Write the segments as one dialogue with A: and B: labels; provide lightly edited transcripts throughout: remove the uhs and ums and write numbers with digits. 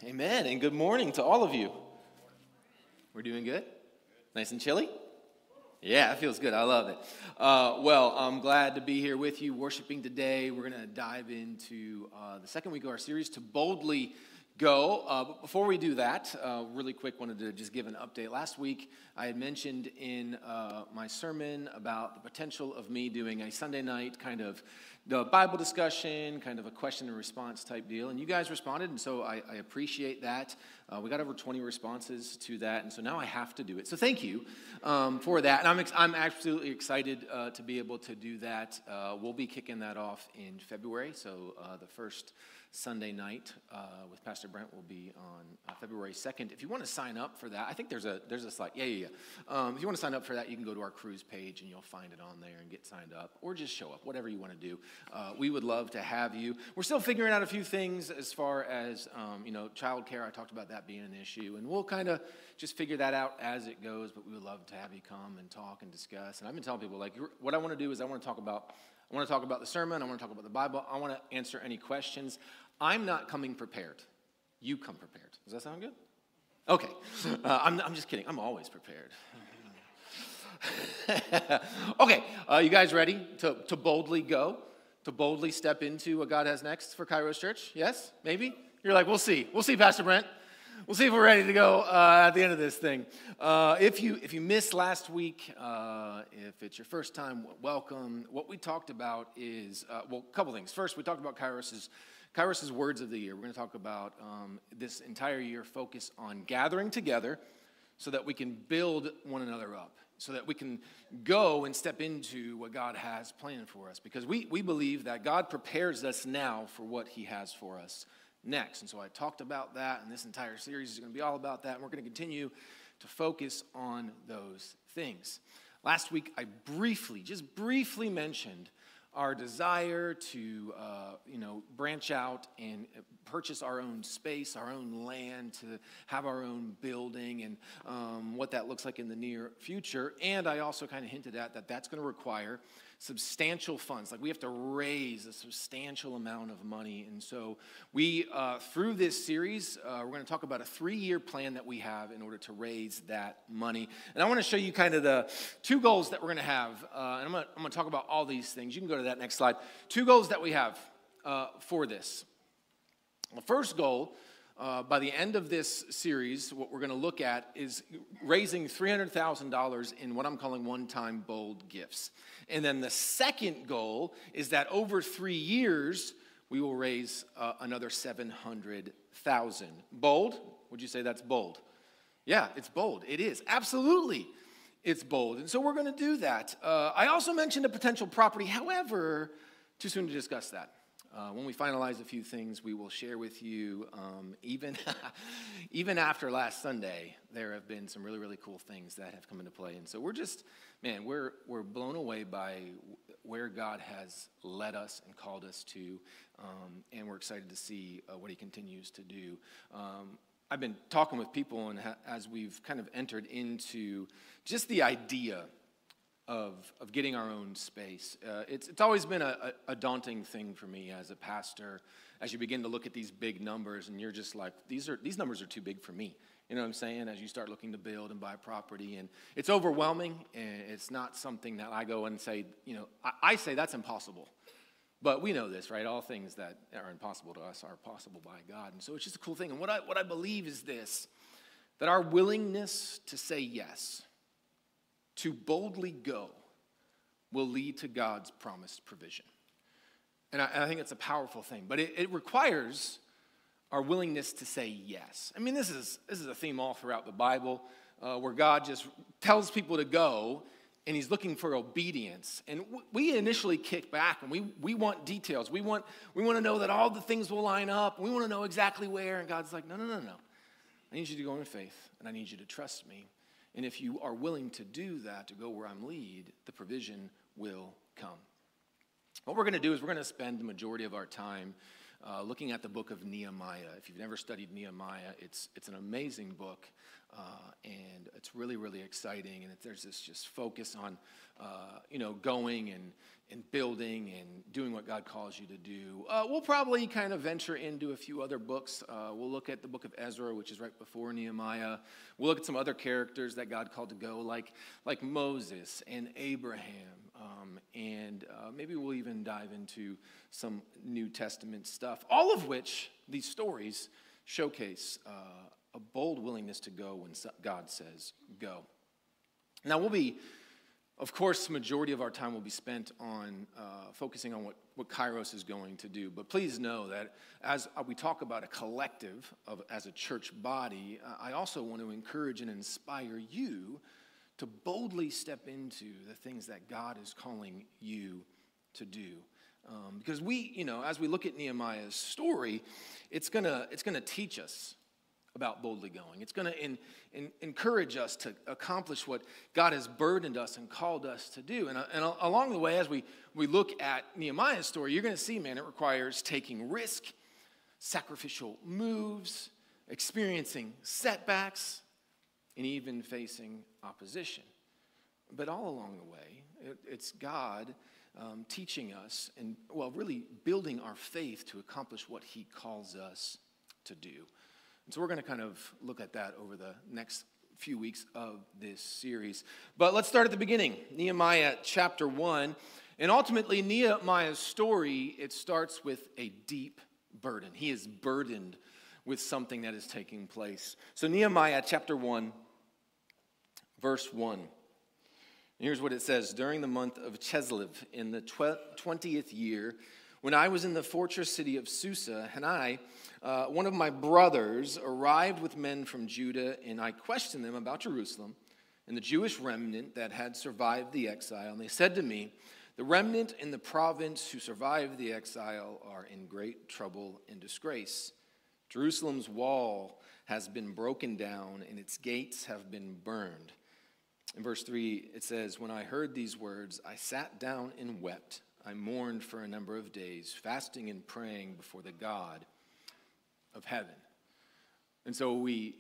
A: Amen, and good morning to all of you. We're doing good? Nice and chilly? Yeah, it feels good. I love it. Well, I'm glad to be here with you worshiping today. We're going to dive into the second week of our series, To Boldly Go. But before we do that, really quick, wanted to just give an update. Last week, I had mentioned in my sermon about the potential of me doing a Sunday night kind of the Bible discussion, kind of a question and response type deal. And you guys responded, and so I appreciate that. We got over 20 responses to that, and so now I have to do it. So thank you for that. And I'm absolutely excited to be able to do that. We'll be kicking that off in February, so the first Sunday night with Pastor Brent will be on February 2nd. If you want to sign up for that, I think there's a slide. Yeah. If you want to sign up for that, you can go to our cruise page and you'll find it on there and get signed up, or just show up, whatever you want to do. We would love to have you. We're still figuring out a few things as far as childcare. I talked about that being an issue, and we'll kind of just figure that out as it goes. But we would love to have you come and talk and discuss. And I've been telling people, like, what I want to do is I want to talk about the sermon. I want to talk about the Bible. I want to answer any questions. I'm not coming prepared. You come prepared. Does that sound good? Okay. I'm just kidding. I'm always prepared. Okay. You guys ready to boldly go? To boldly step into what God has next for Kairos Church? Yes? Maybe? You're like, we'll see. We'll see, Pastor Brent. We'll see if we're ready to go at the end of this thing. If you missed last week, if it's your first time, welcome. What we talked about is, a couple things. First, we talked about Kairos' words of the year. We're going to talk about this entire year focus on gathering together so that we can build one another up, so that we can go and step into what God has planned for us. Because we believe that God prepares us now for what he has for us next. And so I talked about that, and this entire series is going to be all about that, and we're going to continue to focus on those things. Last week, I just briefly mentioned our desire to, branch out and purchase our own space, our own land, to have our own building, and what that looks like in the near future. And I also kind of hinted at that that's going to require substantial funds. Like, we have to raise a substantial amount of money. And so we, through this series, we're going to talk about a 3-year plan that we have in order to raise that money. And I want to show you kind of the 2 goals that we're going to have. And I'm going to talk about all these things. You can go to that next slide. 2 goals that we have for this. The first goal, by the end of this series, what we're going to look at is raising $300,000 in what I'm calling one-time bold gifts. And then the second goal is that over 3 years, we will raise another $700,000. Bold? Would you say that's bold? Yeah, it's bold. It is. Absolutely, it's bold. And so we're going to do that. I also mentioned a potential property. However, too soon to discuss that. When we finalize a few things, we will share with you. Even after last Sunday, there have been some really, really cool things that have come into play. And so we're blown away by where God has led us and called us to, and we're excited to see what he continues to do. I've been talking with people, and as we've kind of entered into just the idea of getting our own space. It's always been a daunting thing for me as a pastor, as you begin to look at these big numbers, and you're just like, these numbers are too big for me. You know what I'm saying? As you start looking to build and buy property, and it's overwhelming, and it's not something that I go and say, I say that's impossible. But we know this, right? All things that are impossible to us are possible by God. And so it's just a cool thing. And what I believe is this, that our willingness to say yes, to boldly go, will lead to God's promised provision. And I think it's a powerful thing, but it requires our willingness to say yes. I mean, this is a theme all throughout the Bible, where God just tells people to go, and he's looking for obedience. And we initially kick back, and we want details. We want to know that all the things will line up. We want to know exactly where, and God's like, no. I need you to go in faith, and I need you to trust me. And if you are willing to do that, to go where I'm lead, the provision will come. What we're going to do is we're going to spend the majority of our time looking at the book of Nehemiah. If you've never studied Nehemiah, it's an amazing book, and it's really, really exciting. And there's this just focus on, going and building and doing what God calls you to do. We'll probably kind of venture into a few other books. We'll look at the book of Ezra, which is right before Nehemiah. We'll look at some other characters that God called to go, like Moses and Abraham. And maybe we'll even dive into some New Testament stuff, all of which these stories showcase a bold willingness to go when God says go. Now, of course, the majority of our time will be spent on focusing on what Kairos is going to do. But please know that as we talk about a collective as a church body, I also want to encourage and inspire you to boldly step into the things that God is calling you to do. Because as we look at Nehemiah's story, it's gonna teach us about boldly going. It's going to encourage us to accomplish what God has burdened us and called us to do. And along the way, as we look at Nehemiah's story, you're going to see, man, it requires taking risk, sacrificial moves, experiencing setbacks, and even facing opposition. But all along the way, it's God teaching us and, really building our faith to accomplish what he calls us to do. And so we're going to kind of look at that over the next few weeks of this series. But let's start at the beginning, Nehemiah chapter 1. And ultimately, Nehemiah's story, it starts with a deep burden. He is burdened with something that is taking place. So Nehemiah chapter 1, verse 1. Here's what it says. During the month of Chislev, in the 20th year, when I was in the fortress city of Susa, and one of my brothers arrived with men from Judah, and I questioned them about Jerusalem and the Jewish remnant that had survived the exile. And they said to me, the remnant in the province who survived the exile are in great trouble and disgrace. Jerusalem's wall has been broken down, and its gates have been burned. In verse 3, it says, when I heard these words, I sat down and wept. I mourned for a number of days, fasting and praying before the God of heaven. And so we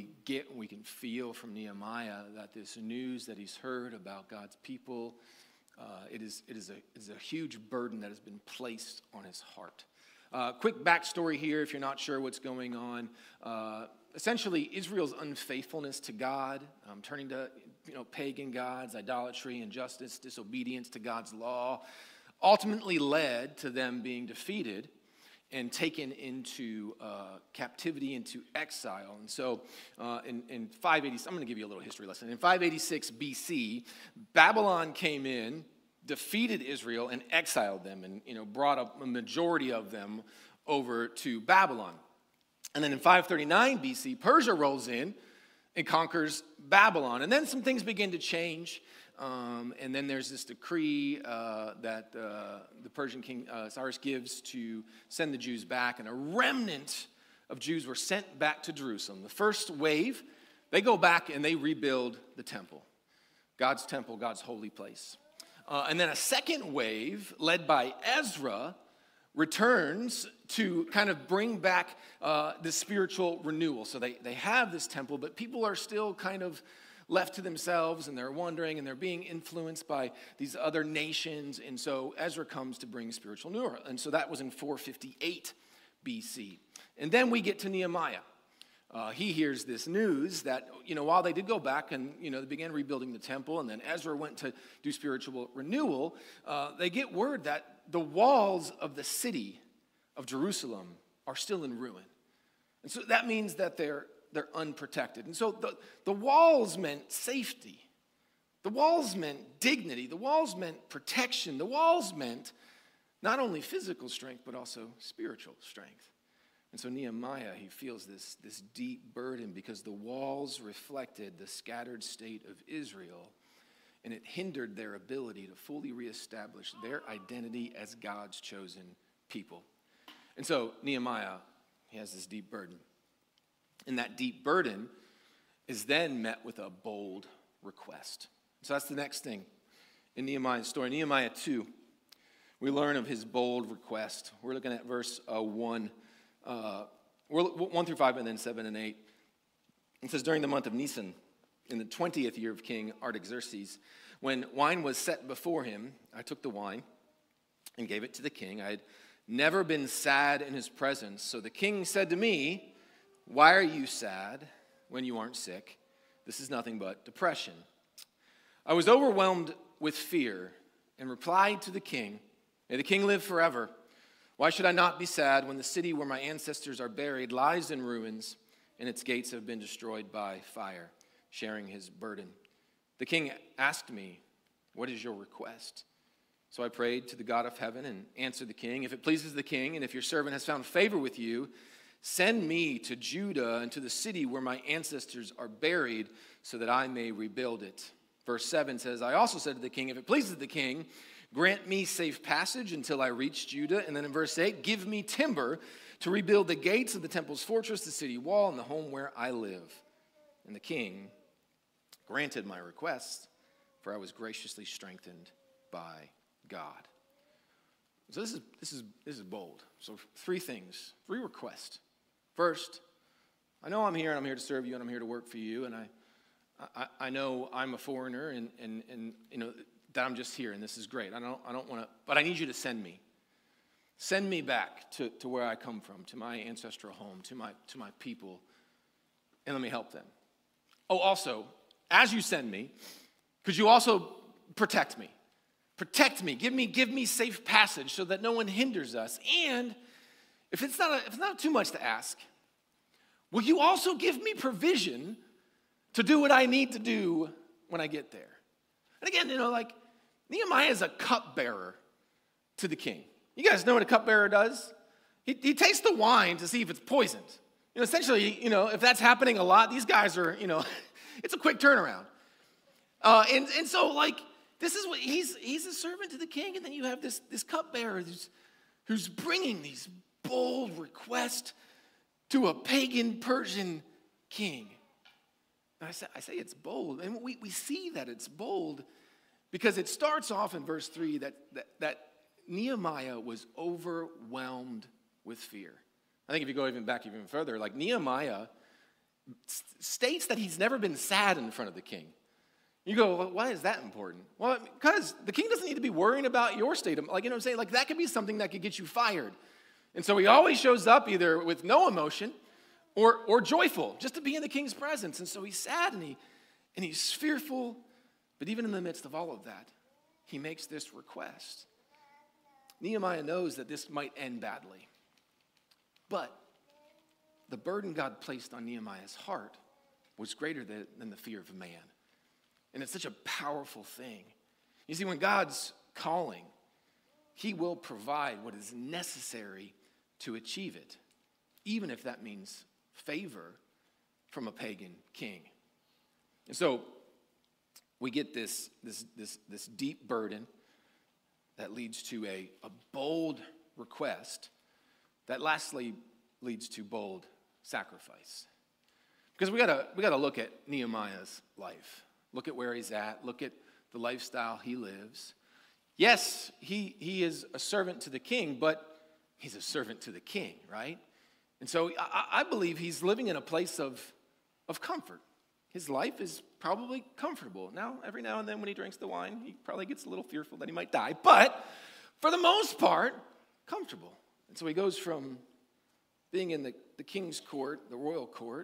A: can feel from Nehemiah that this news that he's heard about God's people, it is a huge burden that has been placed on his heart. Quick backstory here, if you're not sure what's going on. Essentially, Israel's unfaithfulness to God, turning to pagan gods, idolatry, injustice, disobedience to God's law, ultimately led to them being defeated and taken into captivity, into exile. And so in 586, I'm going to give you a little history lesson. In 586 BC, Babylon came in, defeated Israel, and exiled them, and brought a majority of them over to Babylon. And then in 539 BC, Persia rolls in and conquers Babylon. And then some things begin to change. And then there's this decree that the Persian king Cyrus gives to send the Jews back. And a remnant of Jews were sent back to Jerusalem. The first wave, they go back and they rebuild the temple, God's holy place. And then a second wave, led by Ezra, returns to kind of bring back the spiritual renewal. So they have this temple, but people are still kind of left to themselves, and they're wandering, and they're being influenced by these other nations. And so Ezra comes to bring spiritual renewal. And so that was in 458 BC. And then we get to Nehemiah. He hears this news that, while they did go back and, they began rebuilding the temple, and then Ezra went to do spiritual renewal, they get word that the walls of the city of Jerusalem are still in ruin. And so that means that they're unprotected. And so the walls meant safety. The walls meant dignity. The walls meant protection. The walls meant not only physical strength, but also spiritual strength. And so Nehemiah, he feels this deep burden because the walls reflected the scattered state of Israel, and it hindered their ability to fully reestablish their identity as God's chosen people. And so Nehemiah, he has this deep burden. And that deep burden is then met with a bold request. So that's the next thing in Nehemiah's story. Nehemiah 2. we learn of his bold request. We're looking at verse 1 through 5, and then 7 and 8. It says, during the month of Nisan, in the 20th year of King Artaxerxes, when wine was set before him, I took the wine and gave it to the king. I had never been sad in his presence. So the king said to me, why are you sad when you aren't sick? This is nothing but depression. I was overwhelmed with fear and replied to the king, may the king live forever. Why should I not be sad when the city where my ancestors are buried lies in ruins and its gates have been destroyed by fire? Sharing his burden. The king asked me, what is your request? So I prayed to the God of heaven and answered the king, if it pleases the king and if your servant has found favor with you, send me to Judah and to the city where my ancestors are buried so that I may rebuild it. Verse 7 says, I also said to the king, if it pleases the king, grant me safe passage until I reach Judah. And then in verse 8, give me timber to rebuild the gates of the temple's fortress, the city wall, and the home where I live. And the king granted my request, for I was graciously strengthened by God. So this is bold. So three things, three requests. First, I know I'm here and I'm here to serve you and I'm here to work for you, and I know I'm a foreigner and you know that I'm just here and this is great. I don't want to, but I need you to send me. Send me back to where I come from, to my ancestral home, to my people, and let me help them. Oh, also, as you send me, could you also protect me? Protect me. Give me safe passage so that no one hinders us. And if it's not too much to ask, will you also give me provision to do what I need to do when I get there? And again, like Nehemiah is a cupbearer to the king. You guys know what a cupbearer does? He tastes the wine to see if it's poisoned. Essentially, if that's happening a lot, these guys are, it's a quick turnaround. And so, this is what he's a servant to the king, and then you have this cupbearer who's bringing these bold requests to a pagan Persian king. And I say it's bold, and we see that it's bold because it starts off in verse 3 that Nehemiah was overwhelmed with fear. I think if you go even further, Nehemiah states that he's never been sad in front of the king. You go, well, why is that important? Well, because the king doesn't need to be worrying about your state of, what I'm saying? That could be something that could get you fired. And so he always shows up either with no emotion or joyful, just to be in the king's presence. And so he's sad and he's fearful, but even in the midst of all of that, he makes this request. Nehemiah knows that this might end badly, but the burden God placed on Nehemiah's heart was greater than the fear of man. And it's such a powerful thing. You see, when God's calling, he will provide what is necessary to achieve it, even if that means favor from a pagan king. And so we get this deep burden that leads to a bold request that lastly leads to bold sacrifice. Because we gotta look at Nehemiah's life. Look at where he's at. Look at the lifestyle he lives. Yes, he is a servant to the king, but he's a servant to the king, right? And so I believe he's living in a place of comfort. His life is probably comfortable. Now, every now and then when he drinks the wine, he probably gets a little fearful that he might die. But for the most part, comfortable. And so he goes from being in the king's court, the royal court,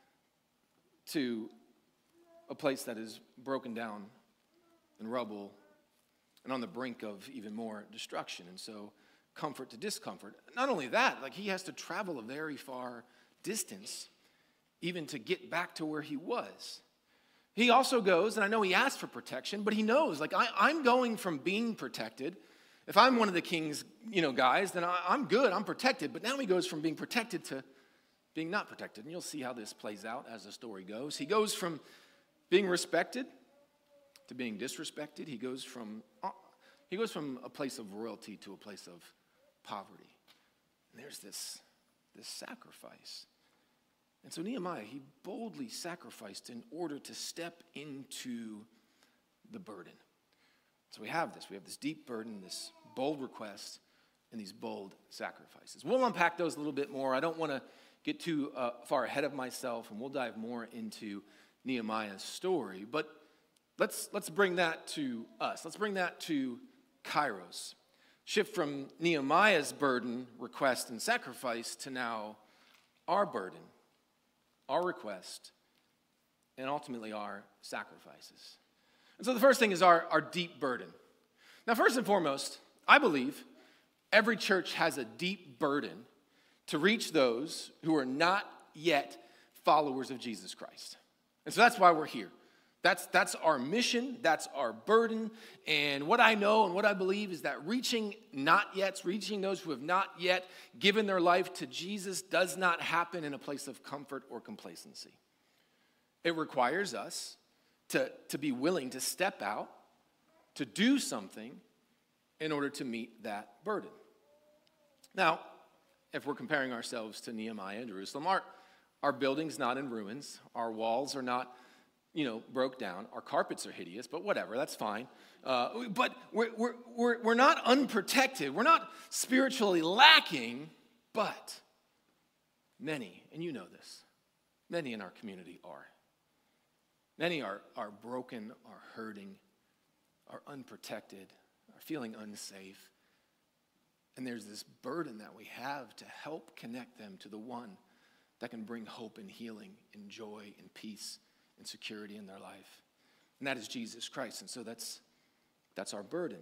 A: to a place that is broken down and rubble and on the brink of even more destruction. And so comfort to discomfort. Not only that, he has to travel a very far distance even to get back to where he was. He also goes, and I know he asked for protection, but he knows, I'm going from being protected. If I'm one of the king's, guys, then I'm good, I'm protected. But now he goes from being protected to being not protected. And you'll see how this plays out as the story goes. He goes from being respected to being disrespected. He goes from a place of royalty to a place of poverty. And there's this sacrifice. And so Nehemiah, he boldly sacrificed in order to step into the burden. So we have this deep burden, this bold requests and these bold sacrifices. We'll unpack those a little bit more. I don't want to get too far ahead of myself, and we'll dive more into Nehemiah's story. But let's bring that to us. Let's bring that to Kairos. Shift from Nehemiah's burden, request, and sacrifice to now our burden, our request, and ultimately our sacrifices. And so the first thing is our deep burden. Now, first and foremost, I believe every church has a deep burden to reach those who are not yet followers of Jesus Christ. And so that's why we're here. That's our mission, that's our burden, and what I know and what I believe is that reaching those who have not yet given their life to Jesus does not happen in a place of comfort or complacency. It requires us to be willing to step out, to do something in order to meet that burden. Now, if we're comparing ourselves to Nehemiah and Jerusalem, our building's not in ruins, our walls are not broke down. Our carpets are hideous, but whatever, that's fine. But we're not unprotected. We're not spiritually lacking, but many, and you know this, many in our community are. Many are broken, are hurting, are unprotected, are feeling unsafe. And there's this burden that we have to help connect them to the one that can bring hope and healing and joy and peace and security in their life. And that is Jesus Christ. And so that's our burden.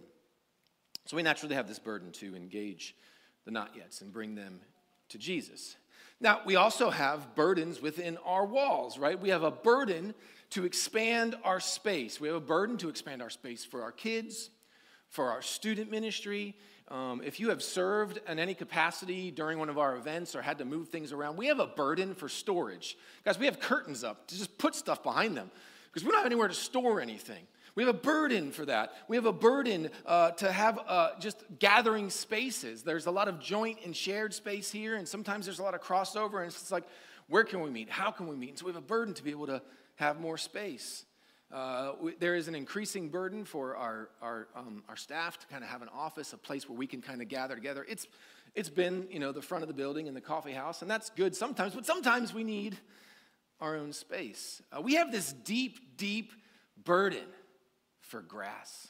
A: So we naturally have this burden to engage the not-yets and bring them to Jesus. Now, we also have burdens within our walls, right? We have a burden to expand our space. We have a burden to expand our space for our kids, for our student ministry. If you have served in any capacity during one of our events or had to move things around, we have a burden for storage. Guys, we have curtains up to just put stuff behind them because we don't have anywhere to store anything. We have a burden for that. We have a burden to have just gathering spaces. There's a lot of joint and shared space here, and sometimes there's a lot of crossover, and it's just like, where can we meet? How can we meet? And so we have a burden to be able to have more space. There is an increasing burden for our staff to kind of have an office, a place where we can kind of gather together. It's been, the front of the building and the coffee house, and that's good sometimes, but sometimes we need our own space. We have this deep, deep burden for grass.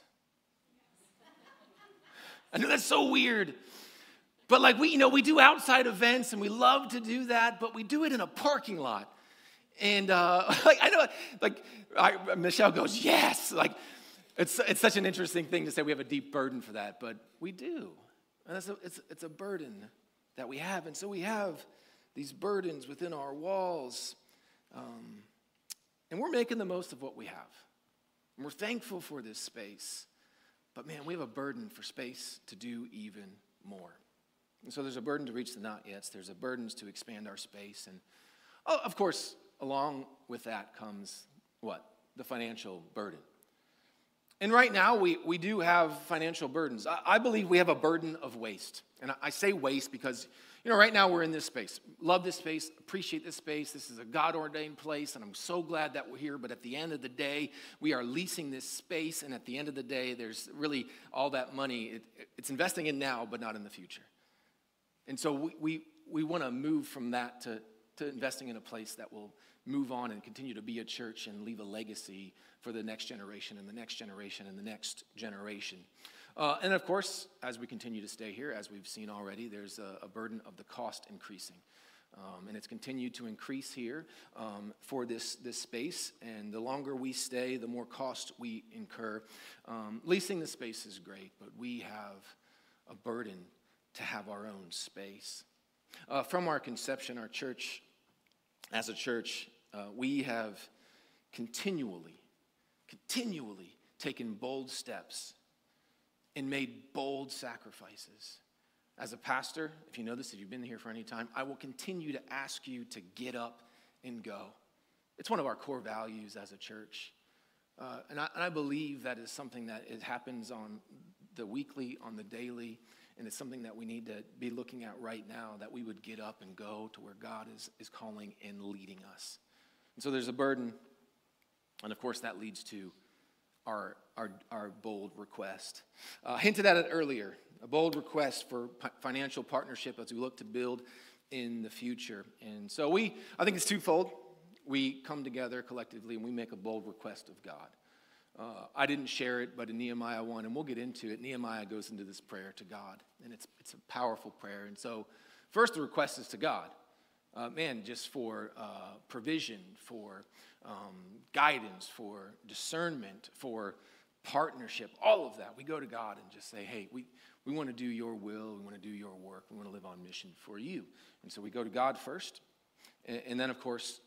A: I know that's so weird, but we do outside events, and we love to do that, but we do it in a parking lot. And I know, Michelle goes, yes. It's such an interesting thing to say we have a deep burden for that, but we do. And it's a burden that we have. And so we have these burdens within our walls. And we're making the most of what we have. And we're thankful for this space. But man, we have a burden for space to do even more. And so there's a burden to reach the not-yets. There's a burden to expand our space. And of course, along with that comes what? The financial burden. And right now, we do have financial burdens. I believe we have a burden of waste. And I say waste because, right now we're in this space. Love this space, appreciate this space. This is a God-ordained place, and I'm so glad that we're here. But at the end of the day, we are leasing this space, and at the end of the day, there's really all that money. It's investing in now, but not in the future. And so we want to move from that to investing in a place that will move on and continue to be a church and leave a legacy for the next generation and the next generation and the next generation. And of course, as we continue to stay here, as we've seen already, there's a burden of the cost increasing. And it's continued to increase here for this space. And the longer we stay, the more cost we incur. Leasing the space is great, but we have a burden to have our own space. From our conception, our church, as a church, we have continually taken bold steps and made bold sacrifices. As a pastor, if you know this, if you've been here for any time, I will continue to ask you to get up and go. It's one of our core values as a church. And I believe that is something that it happens on the weekly, on the daily, and it's something that we need to be looking at right now, that we would get up and go to where God is calling and leading us. And so there's a burden, and of course that leads to our bold request. Hinted at it earlier, a bold request for financial partnership as we look to build in the future. And so I think it's twofold. We come together collectively and we make a bold request of God. I didn't share it, but in Nehemiah 1, and we'll get into it, Nehemiah goes into this prayer to God, and it's a powerful prayer. And so first the request is to God. Just for provision, for guidance, for discernment, for partnership, all of that. We go to God and just say, hey, we want to do your will, we want to do your work, we want to live on mission for you. And so we go to God first, and then, of course,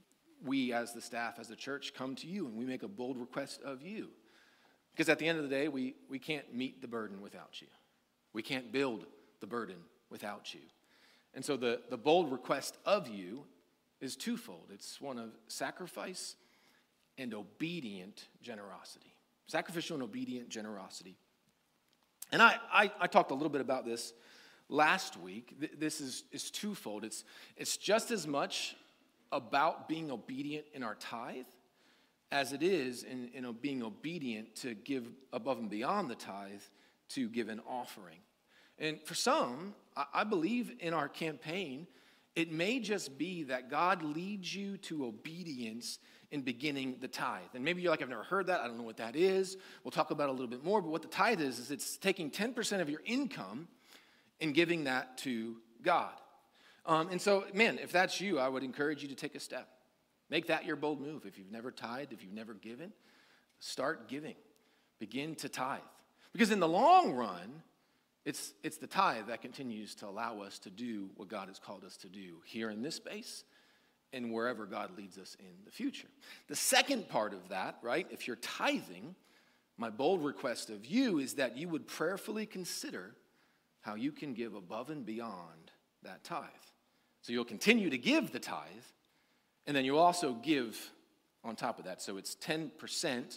A: we as the staff, as the church, come to you, and we make a bold request of you. Because at the end of the day, we can't meet the burden without you. We can't build the burden without you. And so the bold request of you is twofold. It's one of sacrifice and obedient generosity. Sacrificial and obedient generosity. And I talked a little bit about this last week. This is twofold. It's just as much about being obedient in our tithe as it is in being obedient to give above and beyond the tithe to give an offering. And for some, I believe in our campaign, it may just be that God leads you to obedience in beginning the tithe. And maybe you're like, I've never heard that. I don't know what that is. We'll talk about it a little bit more. But what the tithe is it's taking 10% of your income and giving that to God. And so, if that's you, I would encourage you to take a step. Make that your bold move. If you've never tithed, if you've never given, start giving. Begin to tithe. Because in the long run, it's the tithe that continues to allow us to do what God has called us to do here in this space and wherever God leads us in the future. The second part of that, right, if you're tithing, my bold request of you is that you would prayerfully consider how you can give above and beyond that tithe. So you'll continue to give the tithe, and then you'll also give on top of that. So it's 10%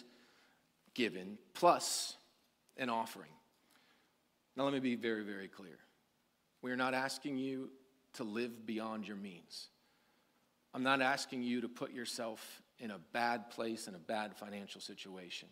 A: given plus an offering. Now let me be very, very clear. We are not asking you to live beyond your means. I'm not asking you to put yourself in a bad place, in a bad financial situation.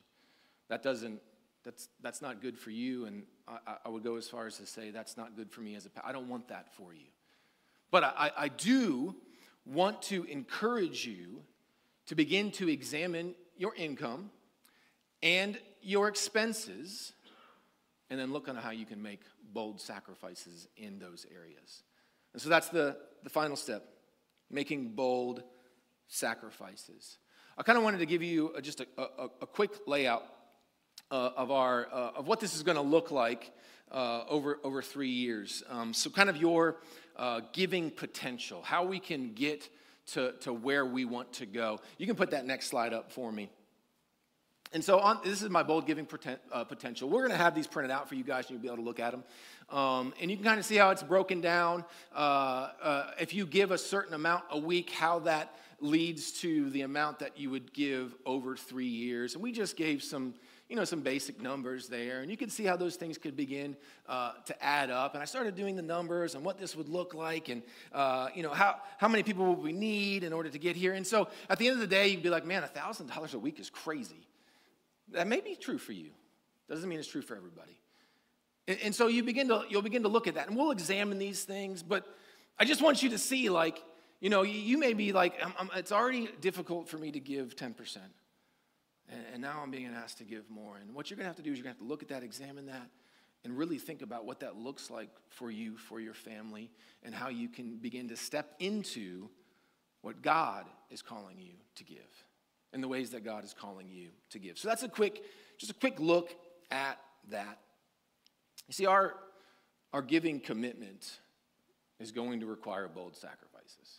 A: That's not good for you, and I would go as far as to say that's not good for me as I don't want that for you. But I do want to encourage you to begin to examine your income and your expenses, and then look on how you can make bold sacrifices in those areas. And so that's the final step, making bold sacrifices. I kind of wanted to give you just a quick layout of what this is going to look like over 3 years. So kind of your giving potential, how we can get to where we want to go. You can put that next slide up for me. And so this is my bold giving potential. We're going to have these printed out for you guys, and you'll be able to look at them. And you can kind of see how it's broken down. If you give a certain amount a week, how that leads to the amount that you would give over 3 years. And we just gave some basic numbers there. And you can see how those things could begin to add up. And I started doing the numbers and what this would look like and, how many people would we need in order to get here. And so at the end of the day, you'd be like, man, $1,000 a week is crazy. That may be true for you. Doesn't mean it's true for everybody. And so you'll begin to look at that. And we'll examine these things. But I just want you to see, you may be like, it's already difficult for me to give 10%. And now I'm being asked to give more. And what you're going to have to do is you're going to have to look at that, examine that, and really think about what that looks like for you, for your family, and how you can begin to step into what God is calling you to give and the ways that God is calling you to give. So that's just a quick look at that. You see, our giving commitment is going to require bold sacrifices.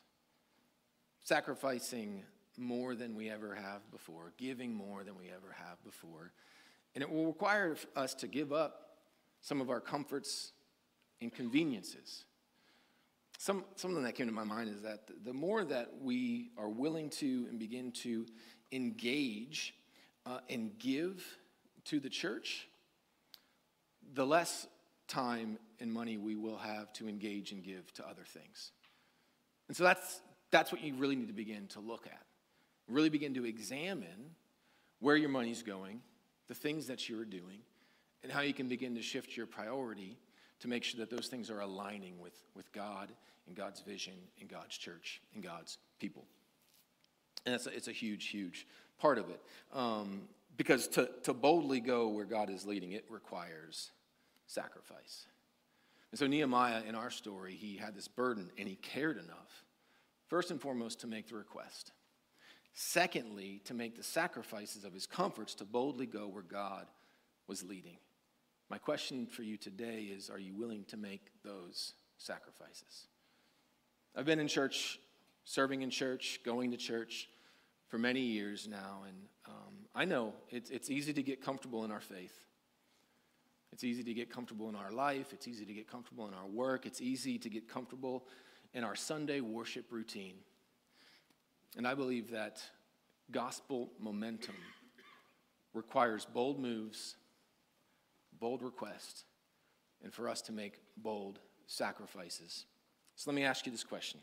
A: Sacrificing more than we ever have before, giving more than we ever have before. And it will require us to give up some of our comforts and conveniences. Something that came to my mind is that the more that we are willing to and begin to engage and give to the church, the less time and money we will have to engage and give to other things. And so that's what you really need to begin to look at. Really begin to examine where your money's going the things that you're doing, and how you can begin to shift your priority to make sure that those things are aligning with God and God's vision and God's church and God's people. And it's a huge, huge part of it. Because to boldly go where God is leading, it requires sacrifice. And so Nehemiah, in our story, he had this burden, and he cared enough, first and foremost, to make the request. Secondly, to make the sacrifices of his comforts to boldly go where God was leading. My question for you today is, are you willing to make those sacrifices? I've been in church, serving in church, going to church for many years now, and I know it's easy to get comfortable in our faith. It's easy to get comfortable in our life. It's easy to get comfortable in our work. It's easy to get comfortable in our Sunday worship routine. And I believe that gospel momentum requires bold moves, bold requests, and for us to make bold sacrifices. So let me ask you this question.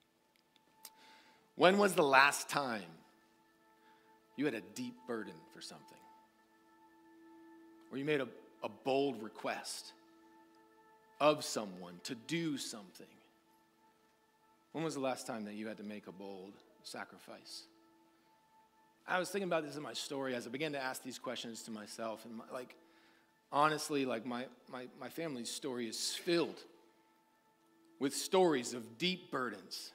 A: When was the last time you had a deep burden for something? Or you made a bold request of someone to do something? When was the last time that you had to make a bold sacrifice? I was thinking about this in my story as I began to ask these questions to myself. And honestly, my family's story is filled with stories of deep burdens,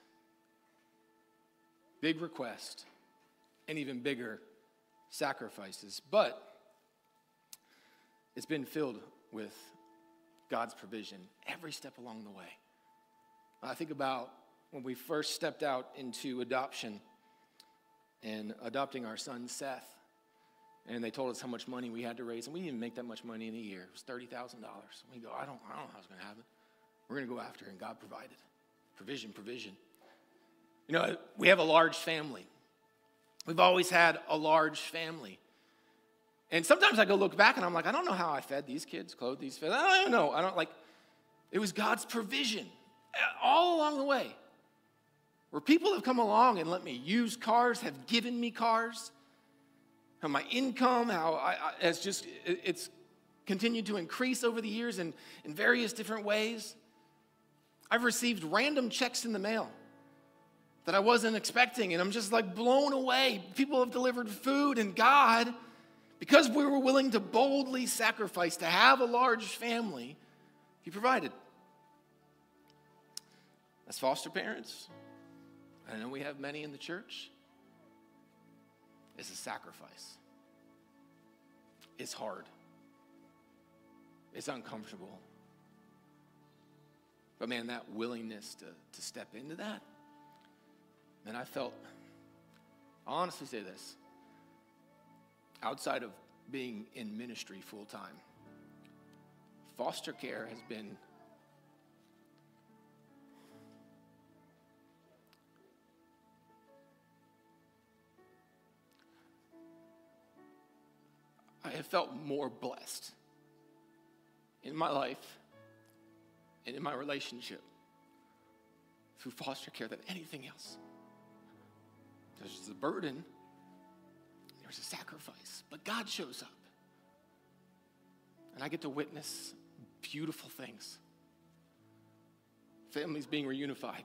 A: big requests, and even bigger sacrifices. But it's been filled with God's provision every step along the way. I think about when we first stepped out into adoption and adopting our son Seth, and they told us how much money we had to raise, and we didn't even make that much money in a year. It was $30,000. We go, I don't know how it's going to happen. We're going to go after it, and God provided. Provision. You know, we have a large family. We've always had a large family. And sometimes I go look back, and I'm like, I don't know how I fed these kids, clothed these kids. I don't know. It was God's provision all along the way. Where people have come along and let me use cars, have given me cars, how my income, it's continued to increase over the years in various different ways. I've received random checks in the mail that I wasn't expecting, and I'm just blown away. People have delivered food, and God, because we were willing to boldly sacrifice to have a large family, He provided. As foster parents, I know we have many in the church, it's a sacrifice. It's hard. It's uncomfortable. But man, that willingness to step into that, man, I'll honestly say this, outside of being in ministry full time, foster care has been I have felt more blessed in my life and in my relationship through foster care than anything else. There's a burden, there's a sacrifice, but God shows up. And I get to witness beautiful things. Families being reunified.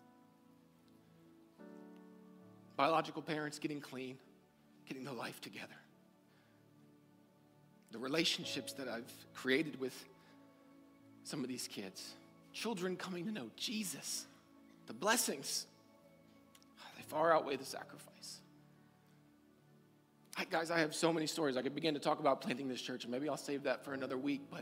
A: Biological parents getting clean, getting their life together. The relationships that I've created with some of these kids. Children coming to know Jesus. The blessings, they far outweigh the sacrifice. Guys, I have so many stories. I could begin to talk about planting this church, and maybe I'll save that for another week, but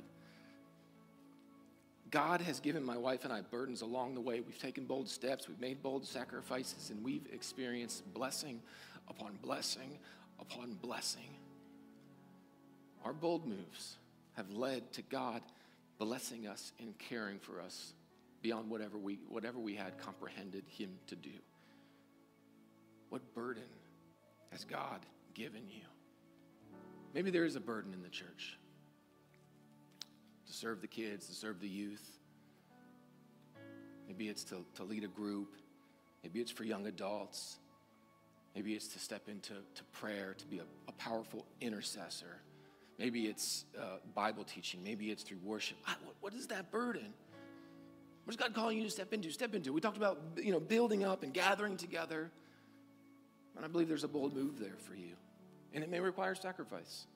A: God has given my wife and I burdens along the way. We've taken bold steps. We've made bold sacrifices, and we've experienced blessing upon blessing upon blessing. Our bold moves have led to God blessing us and caring for us beyond whatever we had comprehended Him to do. What burden has God given you? Maybe there is a burden in the church to serve the kids, to serve the youth. Maybe it's to lead a group. Maybe it's for young adults. Maybe it's to step into prayer, to be a powerful intercessor. Maybe it's Bible teaching. Maybe it's through worship. What is that burden? What is God calling you to step into? Step into. We talked about, building up and gathering together. And I believe there's a bold move there for you. And it may require sacrifice.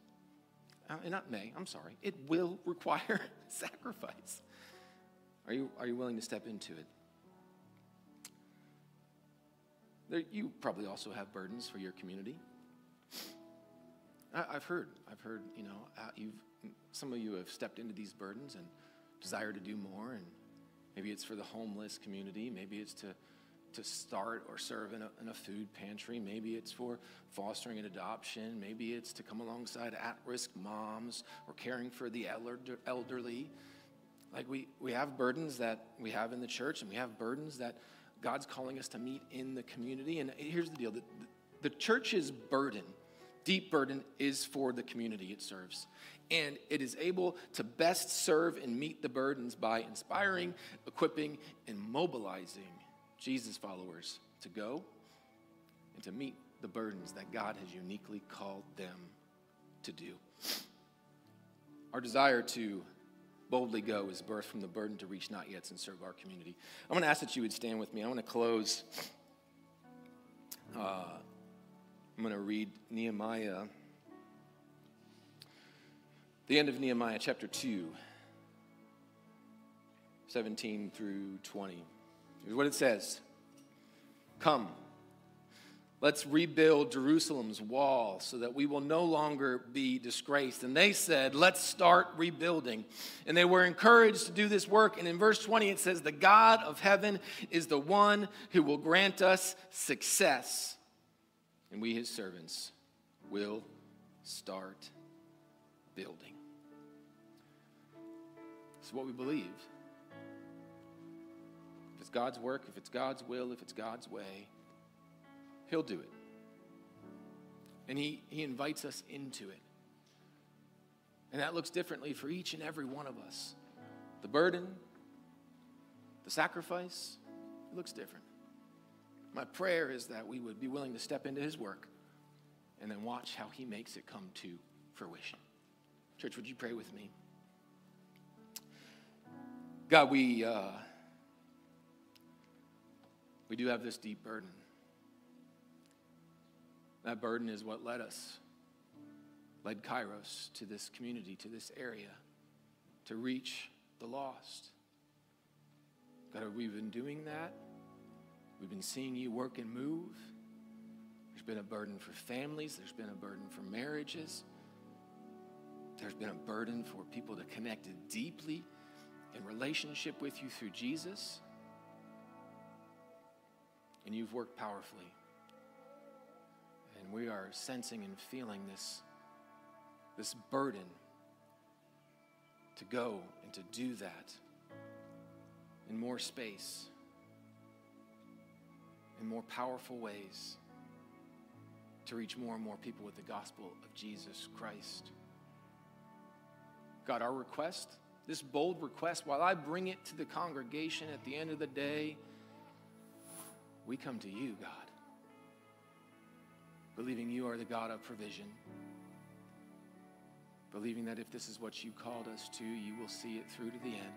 A: It will require sacrifice. Are you willing to step into it? You probably also have burdens for your community. I've heard, some of you have stepped into these burdens and desire to do more, and maybe it's for the homeless community, maybe it's to start or serve in a food pantry, maybe it's for fostering and adoption, maybe it's to come alongside at-risk moms or caring for the elderly. Like we have burdens that we have in the church, and we have burdens that God's calling us to meet in the community. And here's the deal. The church's burden, deep burden, is for the community it serves. And it is able to best serve and meet the burdens by inspiring, equipping, and mobilizing Jesus followers to go and to meet the burdens that God has uniquely called them to do. Our desire to boldly go is birthed from the burden to reach not yet and serve our community. I'm going to ask that you would stand with me. I want to close. I'm going to read Nehemiah, the end of Nehemiah chapter 2, 17 through 20. Here's what it says. Come, let's rebuild Jerusalem's wall so that we will no longer be disgraced. And they said, let's start rebuilding. And they were encouraged to do this work. And in verse 20 it says, the God of heaven is the one who will grant us success. And we, his servants, will start building. This is what we believe. If it's God's work, if it's God's will, if it's God's way, he'll do it. And he invites us into it. And that looks differently for each and every one of us. The burden, the sacrifice, it looks different. My prayer is that we would be willing to step into his work and then watch how he makes it come to fruition. Church, would you pray with me? God, we do have this deep burden. That burden is what led Kairos to this community, to this area, to reach the lost. God, we've been doing that. We've been seeing you work and move. There's been a burden for families. There's been a burden for marriages. There's been a burden for people to connect deeply in relationship with you through Jesus. And you've worked powerfully. And we are sensing and feeling this burden to go and to do that in more space, in more powerful ways, to reach more and more people with the gospel of Jesus Christ. God, our request, this bold request, while I bring it to the congregation at the end of the day, we come to you, God, believing you are the God of provision, believing that if this is what you called us to, you will see it through to the end.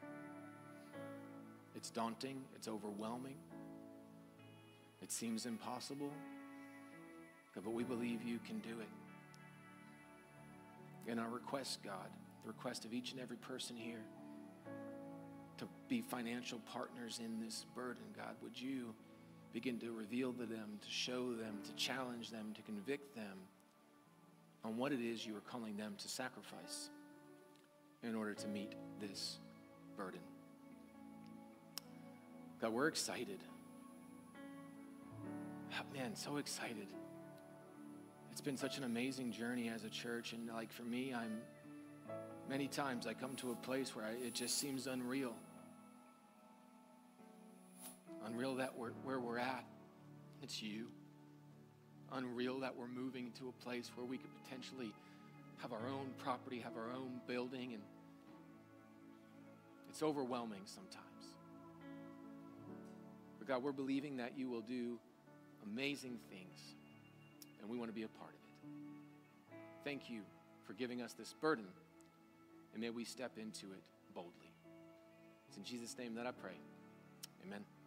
A: It's daunting, it's overwhelming, it seems impossible, but we believe you can do it. And our request, God, the request of each and every person here, to be financial partners in this burden, God, would you begin to reveal to them, to show them, to challenge them, to convict them on what it is you are calling them to sacrifice in order to meet this burden. God, we're excited. Man, so excited. It's been such an amazing journey as a church, and like for me, many times I come to a place where it just seems unreal. Unreal that where we're at, it's you. Unreal that we're moving to a place where we could potentially have our own property, have our own building, and it's overwhelming sometimes. But God, we're believing that you will do amazing things, and we want to be a part of it. Thank you for giving us this burden, and may we step into it boldly. It's in Jesus' name that I pray. Amen.